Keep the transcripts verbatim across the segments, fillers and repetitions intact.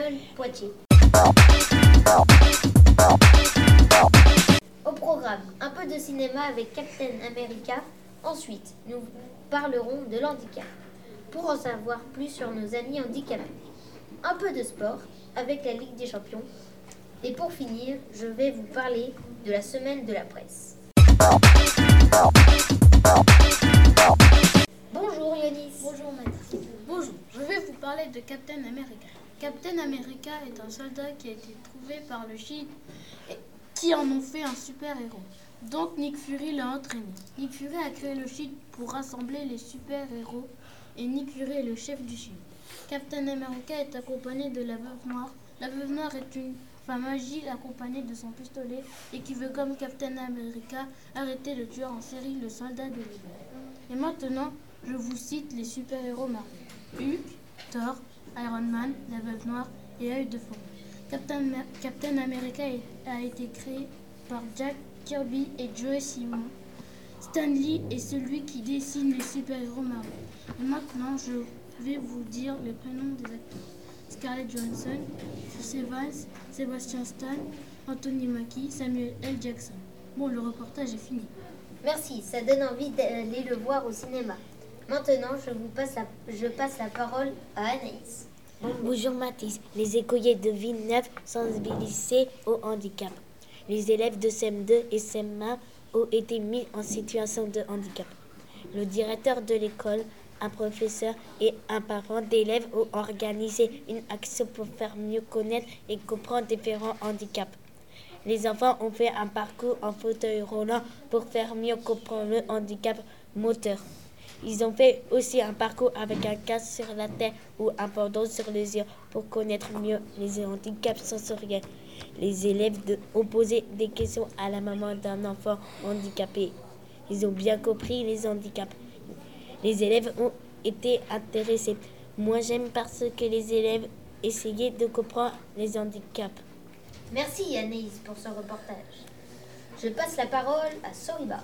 l'école Poitiers. Au programme, un peu de cinéma avec Captain America. Ensuite, nous parlerons de l'handicap, pour en savoir plus sur nos amis handicapés. Un peu de sport avec la Ligue des Champions. Et pour finir, je vais vous parler de la semaine de la presse. Bonjour Yanis. Bonjour Mathis. Bonjour, je vais vous parler de Captain America. Captain America est un soldat qui a été trouvé par le Shield et qui en ont fait un super-héros. Donc Nick Fury l'a entraîné. Nick Fury a créé le Shield pour rassembler les super-héros et Nick Fury est le chef du Shield. Captain America est accompagné de la Veuve Noire. La Veuve Noire est une femme agile accompagnée de son pistolet et qui veut, comme Captain America, arrêter le tueur en série, le soldat de l'hiver. Et maintenant, je vous cite les super-héros Marvel. Hulk, Thor, Iron Man, la Veuve Noire et Œil de Faucon. Captain, Captain America a été créé par Jack Kirby et Joe Simon. Stan Lee est celui qui dessine les super-héros Marvel. Et maintenant, je vais vous dire les prénoms des acteurs. Scarlett Johansson, Chris Evans, Sebastian Stan, Anthony Mackie, Samuel L. Jackson. Bon, le reportage est fini. Merci, ça donne envie d'aller le voir au cinéma. Maintenant, je vous passe la, je passe la parole à Anaïs. Bonjour Mathis. Les écoliers de Villeneuve sensibilisés au handicap. Les élèves de C M deux et C M un ont été mis en situation de handicap. Le directeur de l'école, un professeur et un parent d'élèves ont organisé une action pour faire mieux connaître et comprendre différents handicaps. Les enfants ont fait un parcours en fauteuil roulant pour faire mieux comprendre le handicap moteur. Ils ont fait aussi un parcours avec un casque sur la tête ou un pendant sur les yeux pour connaître mieux les handicaps sensoriels. Les élèves de, ont posé des questions à la maman d'un enfant handicapé. Ils ont bien compris les handicaps. Les élèves ont été intéressés. Moi, j'aime parce que les élèves essayaient de comprendre les handicaps. Merci Anaïs pour ce reportage. Je passe la parole à Soriba.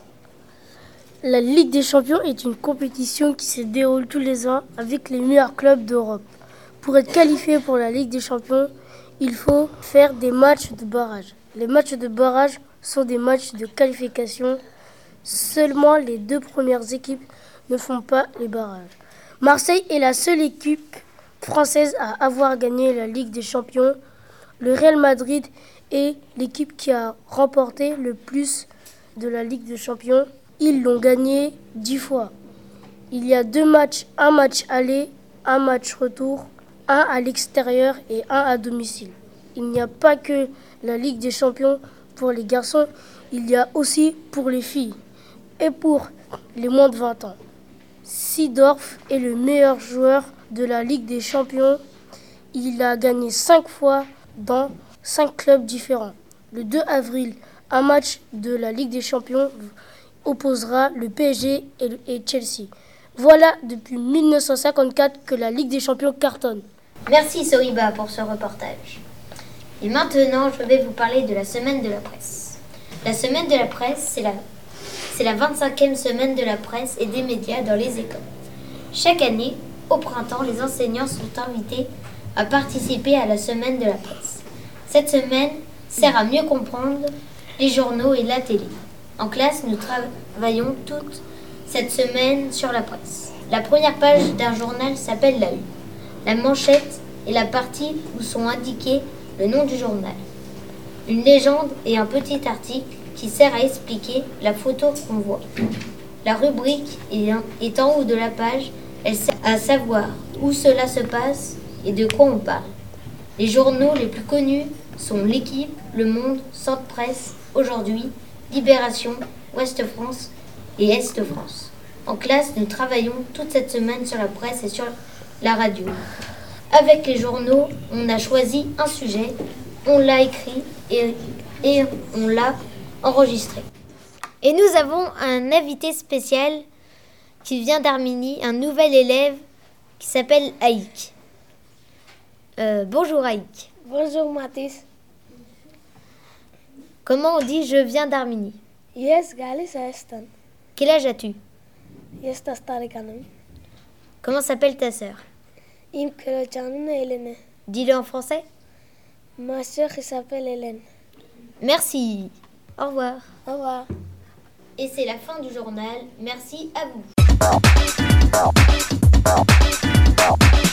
La Ligue des Champions est une compétition qui se déroule tous les ans avec les meilleurs clubs d'Europe. Pour être qualifié pour la Ligue des Champions, il faut faire des matchs de barrage. Les matchs de barrage sont des matchs de qualification. Seulement les deux premières équipes ne font pas les barrages. Marseille est la seule équipe française à avoir gagné la Ligue des Champions. Le Real Madrid est l'équipe qui a remporté le plus de la Ligue des Champions. Ils l'ont gagné dix fois. Il y a deux matchs, un match aller, un match retour, un à l'extérieur et un à domicile. Il n'y a pas que la Ligue des Champions pour les garçons, il y a aussi pour les filles et pour les moins de vingt ans. Seedorf est le meilleur joueur de la Ligue des Champions. Il a gagné cinq fois dans cinq clubs différents. Le deux avril, un match de la Ligue des Champions opposera le P S G et Chelsea. Voilà depuis mille neuf cent cinquante-quatre que la Ligue des Champions cartonne. Merci Soriba pour ce reportage. Et maintenant, je vais vous parler de la semaine de la presse. La semaine de la presse, c'est la, c'est la vingt-cinquième semaine de la presse et des médias dans les écoles. Chaque année, au printemps, les enseignants sont invités à participer à la semaine de la presse. Cette semaine sert à mieux comprendre les journaux et la télé. En classe, nous travaillons toute cette semaine sur la presse. La première page d'un journal s'appelle la une. La manchette est la partie où sont indiqués le nom du journal, une légende et un petit article qui sert à expliquer la photo qu'on voit. La rubrique est en haut de la page. Elle sert à savoir où cela se passe et de quoi on parle. Les journaux les plus connus sont L'Équipe, Le Monde, Centre Presse, Aujourd'hui, Libération, Ouest France et Est France. En classe, nous travaillons toute cette semaine sur la presse et sur la radio. Avec les journaux, on a choisi un sujet, on l'a écrit et, et on l'a enregistré. Et nous avons un invité spécial qui vient d'Arménie, un nouvel élève qui s'appelle Aïk. Euh, bonjour Aïk. Bonjour Mathis. Comment on dit je viens d'Arménie? Yes, Galis Estan. Quel âge as-tu? Yes, Tastarikanam. Comment s'appelle ta sœur? Im Kıracağını eline. Dis-le en français. Ma sœur elle s'appelle Hélène. Merci. Au revoir. Au revoir. Et c'est la fin du journal. Merci à vous.